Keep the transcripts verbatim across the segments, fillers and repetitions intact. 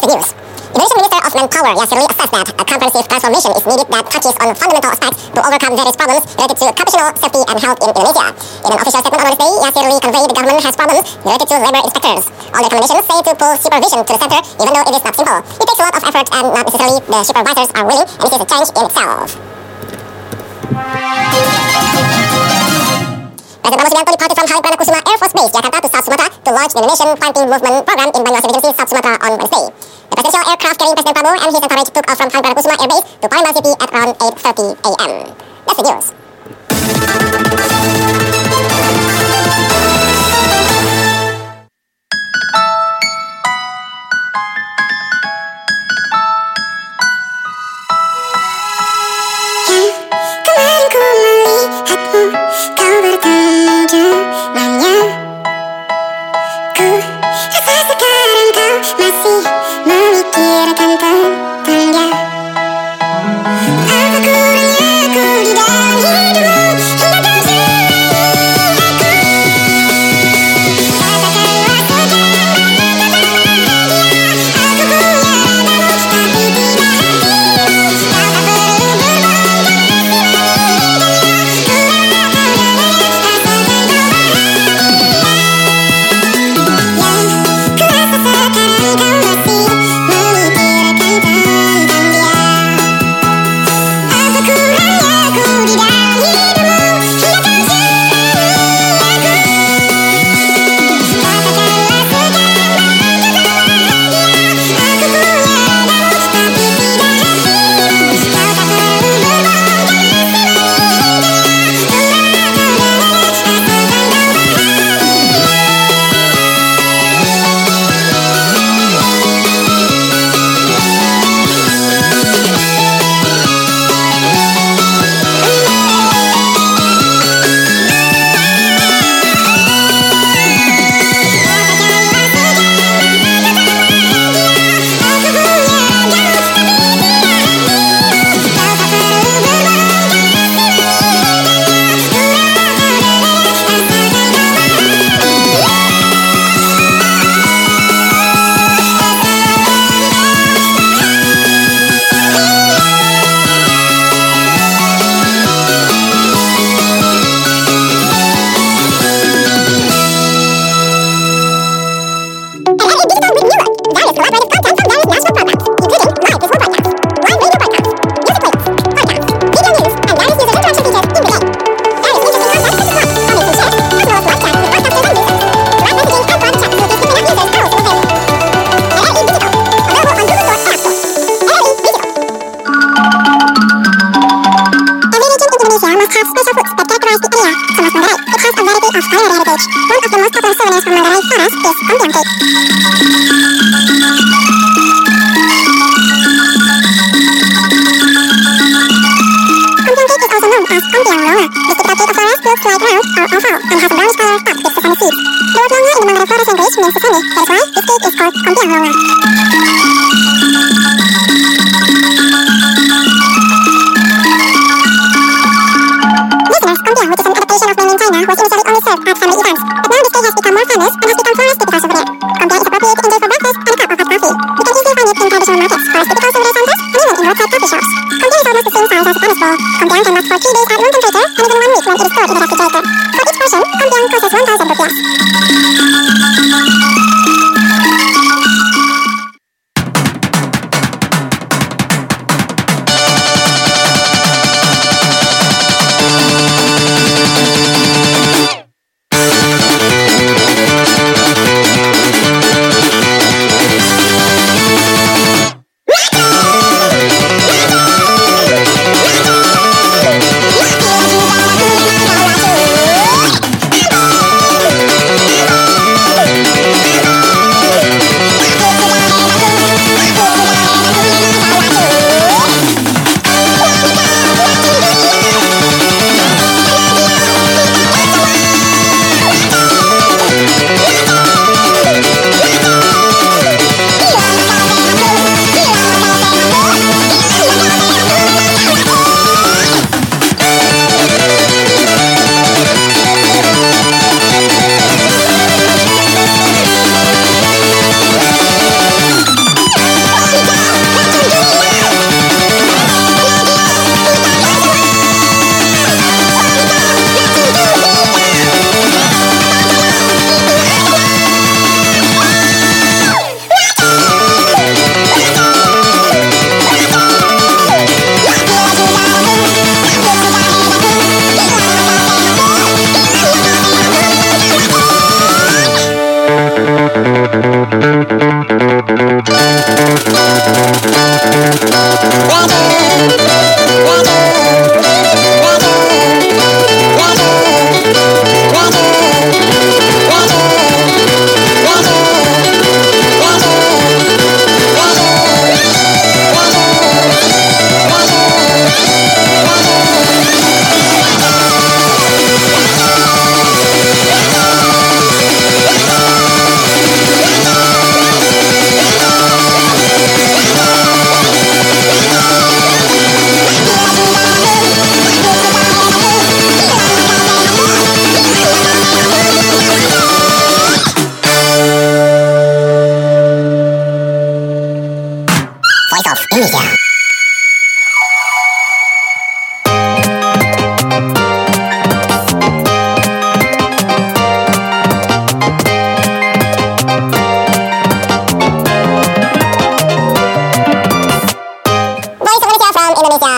Domestic news. Evolution Minister of Manpower Yassirli assessed that a comprehensive transformation is needed that touches on fundamental aspects to overcome various problems related to occupational safety and health in Indonesia. In an official statement on Wednesday, Yassirli conveyed the government has problems related to labor inspectors. All the recommendations say to pull supervision to the center, even though it is not simple. It takes a lot of effort and not necessarily the supervisors are willing, and it is a change in itself. President Prabowo Subianto departed from Halim Perdana Air Force Base, Jakarta to South Sumatra to launch the Indonesian Planting Movement program in Banyuasin Regency, South Sumatra on Wednesday. The presidential aircraft carrying President Prabowo and his entourage took off from Halim Perdana Air Base to Palembang City at around eight thirty a m That's the news.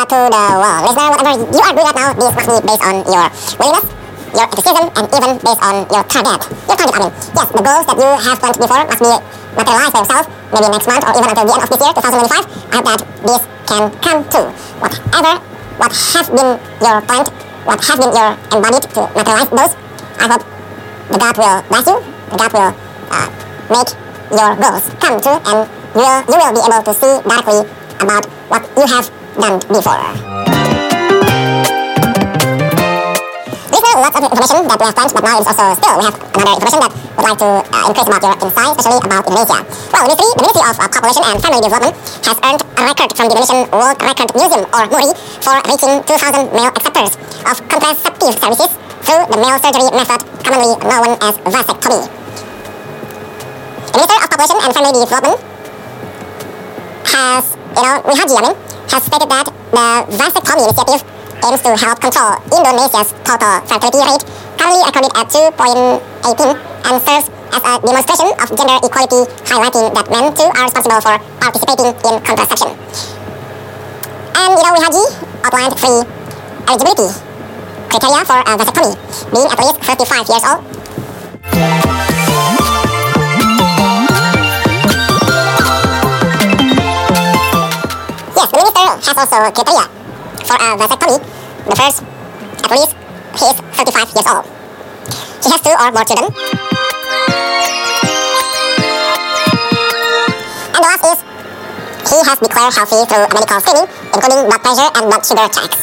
to the world. Listener, whatever you are doing right now, this must be based on your willingness, your enthusiasm, and even based on your target. Your target, I mean. Yes, the goals that you have planned before must be materialized by yourself, maybe next month or even until the end of this year, twenty twenty-five. I hope that this can come true. Whatever, what have been your planned, what have been your embodied to materialize those, I hope the God will bless you, the God will uh, make your goals come true, and you will, you will be able to see directly about what you have done before. Listener, lots of information that we have planned, but now it's also still, we have another information that would like to uh, increase about your insight, especially about Indonesia. Well, the Ministry, the Ministry of uh, Population and Family Development has earned a record from the Indonesian World Record Museum, or MURI, for reaching two thousand male acceptors of contraceptive services through the male surgery method commonly known as vasectomy. The Minister of Population and Family Development has, you know, Wihaji Amin, has stated that the vasectomy initiative aims to help control Indonesia's total fertility rate, currently recorded at two point one eight, and serves as a demonstration of gender equality, highlighting that men too are responsible for participating in contraception. And, you know, Wihaji outlined three eligibility criteria for a vasectomy, being at least thirty-five years old, yes, the minister has also criteria for a vasectomy. The first, at least, he is thirty-five years old. He has two or more children. And the last is, he has declared healthy through a medical screening, including blood pressure and blood sugar checks.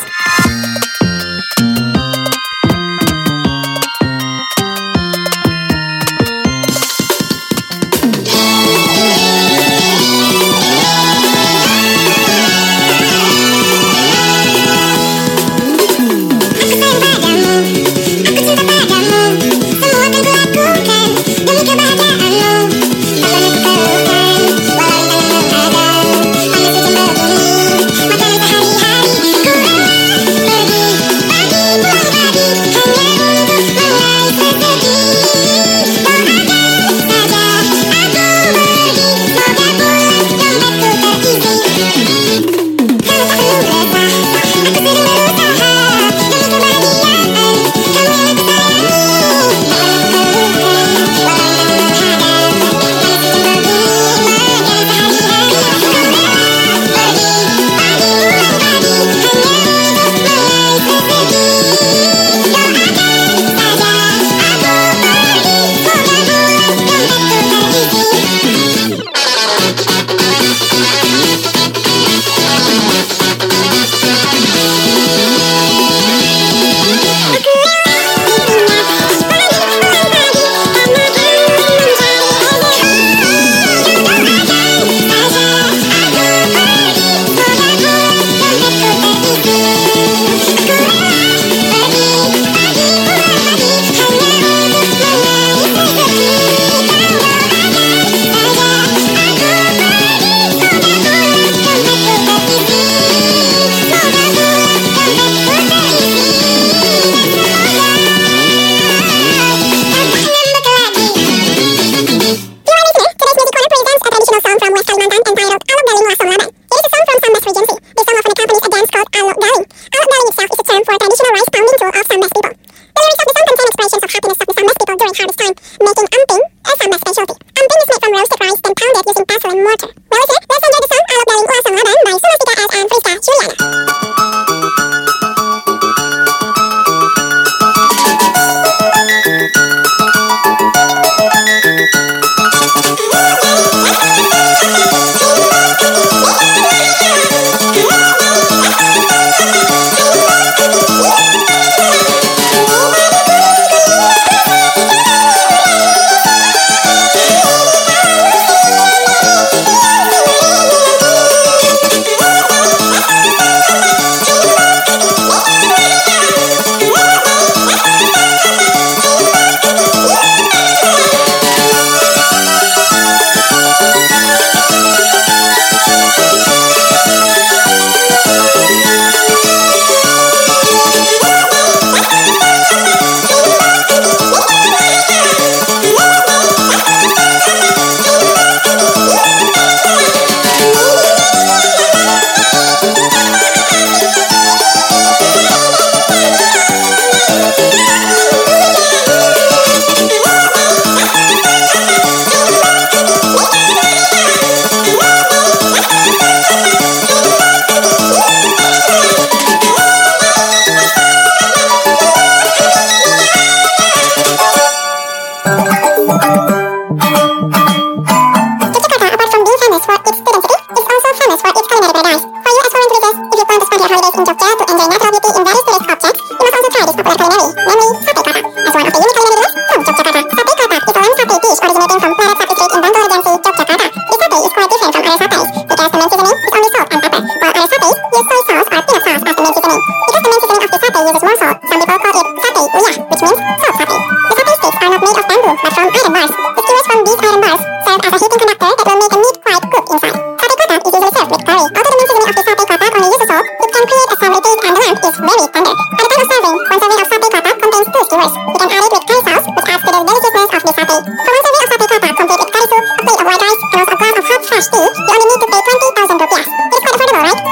Yogyakarta, apart from being famous for its student city, is also famous for its culinary paradise. For you as foreign tourists, if you plan to spend your holidays in Jogja to enjoy natural beauty in various tourist objects, you must also try this popular culinary, namely Sate Klatak, as one of the unique culinary dishes from Yogyakarta. Sate Klatak is a lamb satay dish originating from Plaret Satay Street in Bantul Regency, Yogyakarta. This satay is quite different from other satays because the main seasoning is only salt and pepper, while other satays use soy sauce or peanut sauce as the main seasoning. Because the main seasoning of this satay uses more salt, some people call it satay uyah, which means salt satay. The satay sticks are not made of bamboo, but from iron bars. The skewers from these iron bars serve as a heating conductor that will make the meat quite cooked inside. Sate Klatak is usually served with curry. Although the main seasoning of the Sate Klatak only uses salt, it can create a savory taste and the lamb is very tender. At the time of serving, one serving of Sate Klatak contains two skewers. You can add it with curry sauce, which adds to the deliciousness of the satay. For one serving of Sate Klatak, complete with curry soup, a plate of white rice, and also a glass of hot fresh tea, you only need to pay twenty thousand rupiahs. It is quite affordable, right?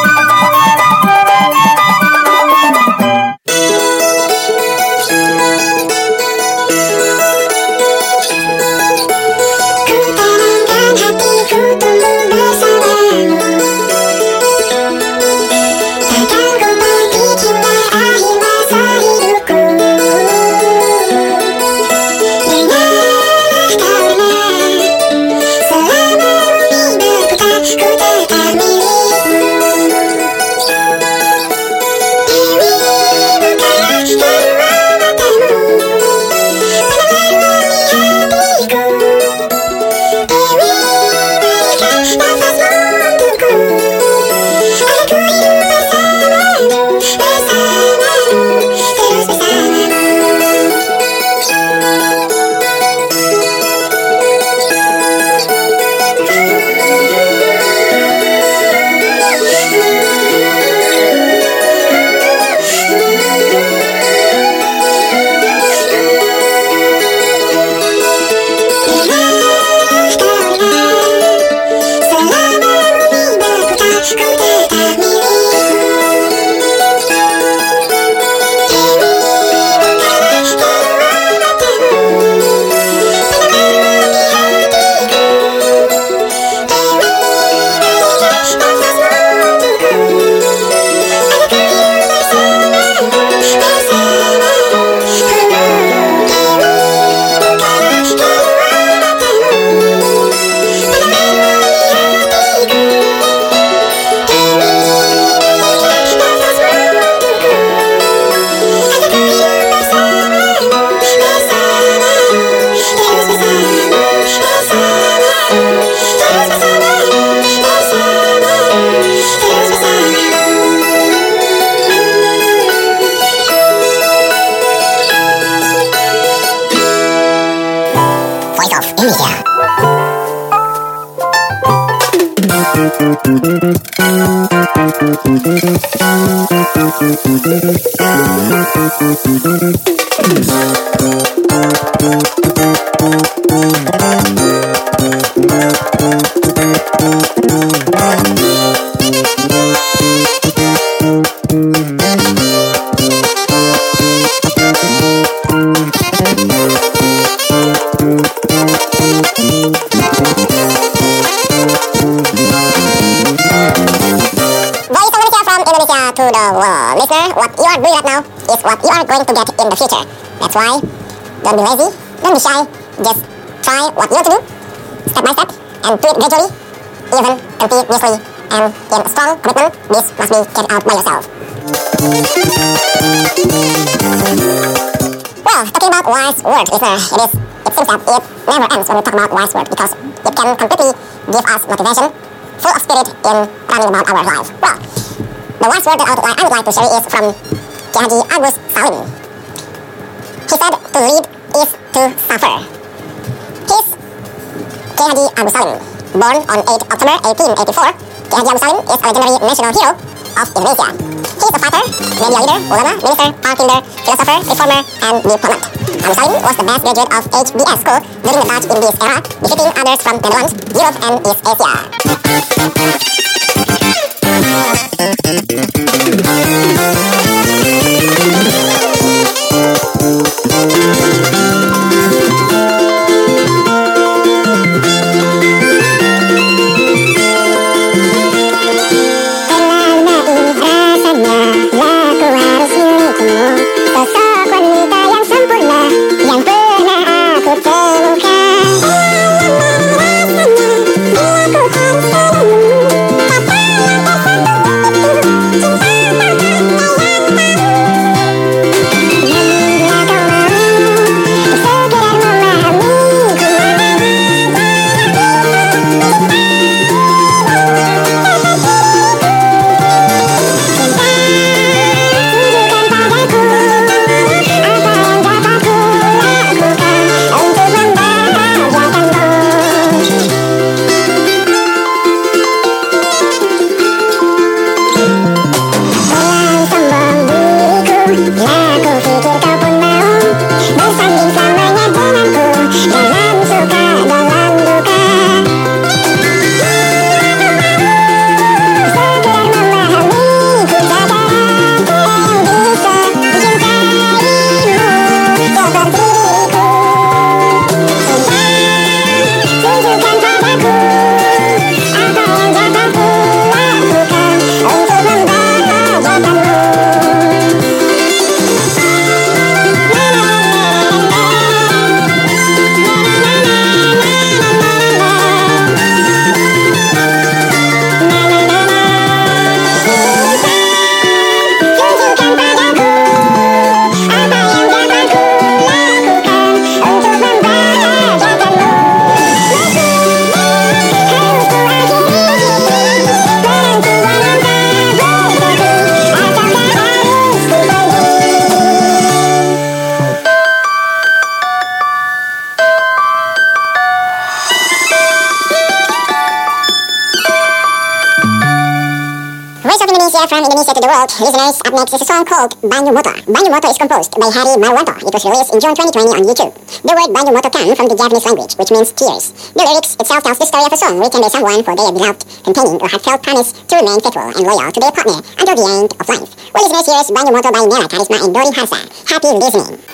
To the world. Listener, what you are doing right now is what you are going to get in the future. That's why, don't be lazy, don't be shy, just try what you want to do, step by step, and do it gradually, even continuously, and in a strong commitment. This must be carried out by yourself. Well, talking about wise word, listener, it is, it seems that it never ends when we talk about wise word, because it can completely give us motivation, full of spirit in running about our life. Well, the last word that I would, like, I would like to share is from Kiai Haji Agus Salim. He said, to lead is to suffer. He's Kiai Haji Agus Salim. Born on eighth October eighteen eighty-four, Kiai Haji Agus Salim is a legendary national hero of Indonesia. He is a fighter, media leader, ulama, minister, parliamentary, philosopher, reformer, and diplomat. Agus Salim was the best graduate of H B S school during the Dutch Indies era, defeating others from Netherlands, Europe, and East Asia. Sosok wanita yang sempurna yang pernah aku temukan. India from Indonesia to the world, listeners, up next is a song called Banyu Moto. Banyu Moto is composed by Hari Marwanto. It was released in June twenty twenty on YouTube. The word Banyu Moto comes from the Javanese language, which means tears. The lyrics itself tells the story of a song written by someone for their beloved, containing a heartfelt promise to remain faithful and loyal to their partner until the end of life. Well, listeners, here's Banyu Moto by Nela Karisma and Dori Harsa. Happy listening.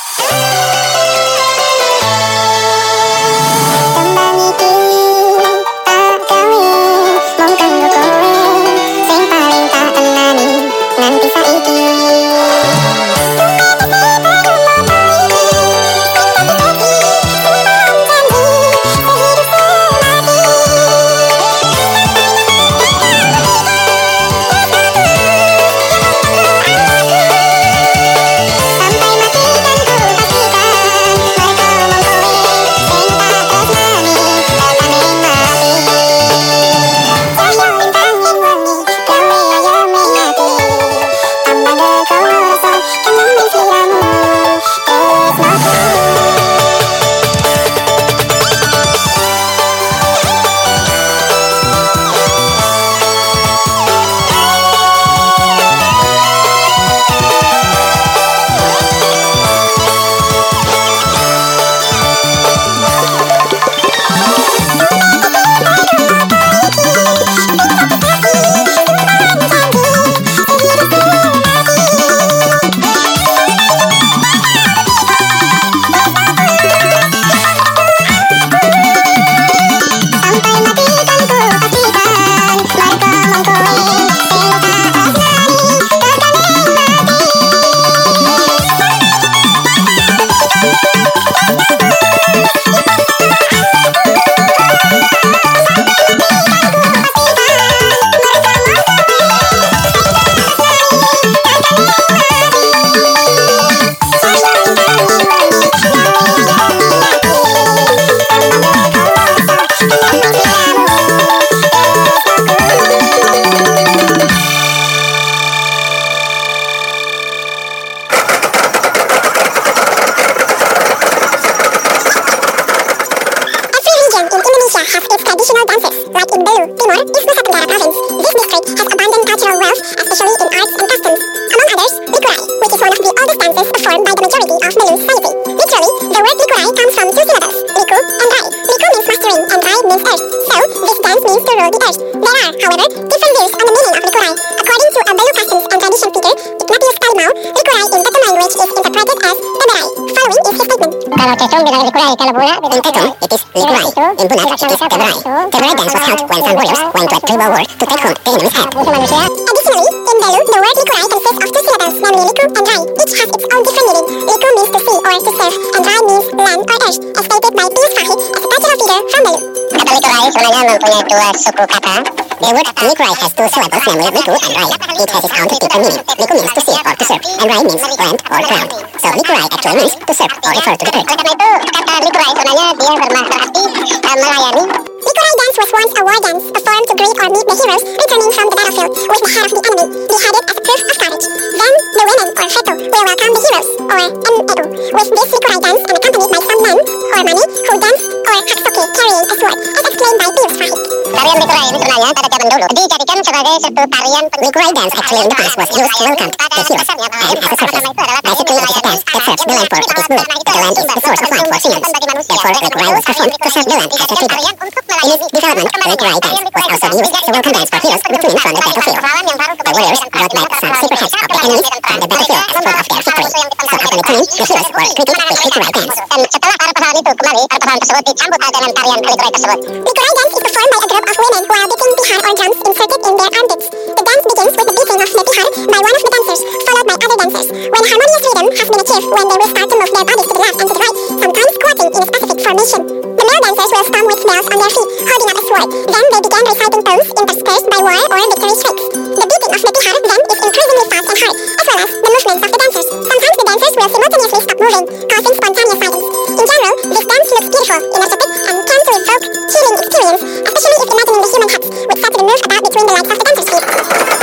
Traditional dances, like in Belu, Timor, East Nusa Tenggara province. This district has abundant cultural wealth, especially in arts and customs. Among others, Likurai, which is one of the oldest dances performed by the majority of Belu society. Literally, the word Likurai comes from two syllables, Liku and Rai. Liku means mastering and Rai means earth. So, this dance means to rule the earth. There are, however, different views on the meaning of Likurai. According to a Belu customs and tradition figure, Ignatius Kalimau, Likurai in Tetum language is interpreted as Teberai. Following is his statement. Kalau Cecung bilang Likurai, kalau Bula bilang Tetum, it is Likurai. In Bunak, it is Teberai. Teberai dance was held when some warriors went to a tribal war to take home the enemy's head. Additionally, in Belu, the word Likurai consists of two syllables, namely Liku and Rai. Each has its own different meaning. Liku means to see or to serve, and Rai means land or earth, as stated by Pius Fahid as a cultural figure from Belu. Kata Likurai sebenarnya mempunyai dua suku kata. The word Likurai has two syllables, namely Liku and Rai. Each has its own different meaning. Liku means to see or to serve, and Rai means land or ground. So Likurai actually means to serve or refer to the earth. Oleh karena itu, kata Likurai sebenarnya dia berarti uh, melayani. Likurai dance was once a war dance performed to greet or meet the heroes returning from the battlefield with the head of the enemy beheaded as a proof of courage. Then the women or fetu will welcome the heroes or N E U with this Likurai dance and accompanied by some men or mani who dance or haksoke carrying a sword, as explained by Pius Fahid. Tarian Likurai ini sebenarnya pada zaman dulu dijadikan sebagai satu tarian. Likurai dance actually in the past was used to welcome the heroes and as a service. Basically, it is a dance that serves the land for its blood. The land is the source of life for singers. Therefore, Likurai was performed to serve the land as a tribute. In its development, Likurai dance was also used as a welcome dance for heroes returning from the battlefield. The warriors brought back some super heads of the enemies from the battlefield as proof of their victory. So after returning, the heroes were treated with Likurai dance. Dan setelah para pahlawan itu kembali, para pahlawan tersebut disambut dengan tarian Likurai tersebut. Likurai dance is performed by a group of women while beating pihar or drums inserted in their armpits. The dance begins with the beating of the pihar by one of the dancers, followed by other dancers. When harmonious rhythm has been achieved, when they will start to move their bodies to the left and to the right, sometimes squatting in a specific formation. The male dancers will stomp with bells on their feet, holding up a sword. Then they begin reciting poems interspersed by war or victory shrieks. The beating of the pihar then is increasingly fast and hard, as well as the movements of the dancers. Sometimes the dancers will simultaneously stop moving, causing spontaneous silence. In general, this dance looks beautiful, energetic, and can to evoke chilling experience, especially if imagining the human heads would start to move about between the legs of the dancers' feet.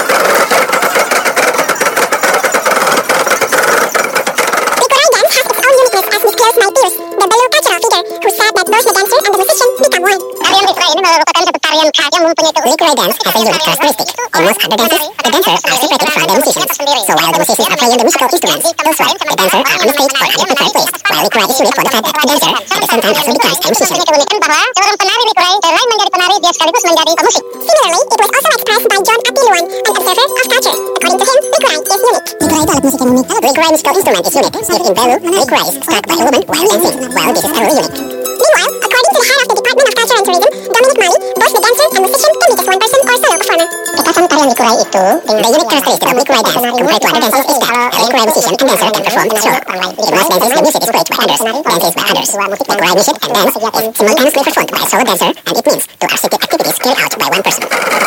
Likurai dance has its own uniqueness as disclosed by Pius, the Belu cultural figure, who said that both the dancer and the musician become one. Tarian Likurai ini merupakan satu tarian khas yang mempunyai Liquid dance has a unique characteristic. In most other dances, the dancers are separated from the musicians. So while the musicians are playing the musical instruments, elsewhere, the dancers are on the stage or at a prepared place. While Liquid is unique for the fact that the dancer, at the same time, also becomes a musician. keunikan bahwa seorang penari Liquid selain menjadi penari, dia sekaligus menjadi pemusik. Similarly, it was also expressed by John Atiluan, an observer of culture. According to him, Liquid is unique. Liquid alat musik yang unik. Liquid musical instrument is unique. If in Peru, Liquid is struck by a woman while dancing. Well, this is totally unique. Meanwhile, according to the head of the Department of Culture and Tourism, Dominic Mali, both the dancer and musician can be just one person or solo performer. Kekasan tarian Liquid itu, the unique characteristic of Liquid dance compared to other dances is that a Liquid musician and dancer can perform solo. In most dances, the music is played by others, dances by others. Liquid music and dance is simultaneously performed by a solo dancer, and it means two artistic activities carried out by one person.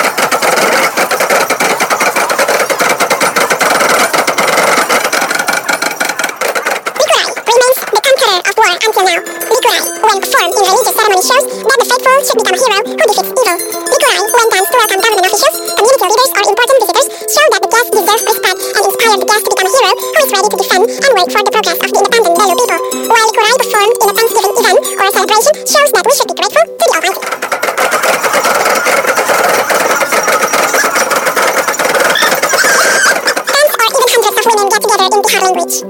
Until now, Liquid, when performed in religious ceremony, shows that the faithful should become a hero who defeats evil. Liquid, when danced to welcome government officials, community leaders, or important visitors, show that the guests deserve respect and inspire the guest to become a hero who is ready to defend and work for the progress of the independent Belu people. While Liquid performed in a Thanksgiving event or a celebration shows that we should be grateful to the Almighty. Tens or even hundreds of women get together in Bihar language.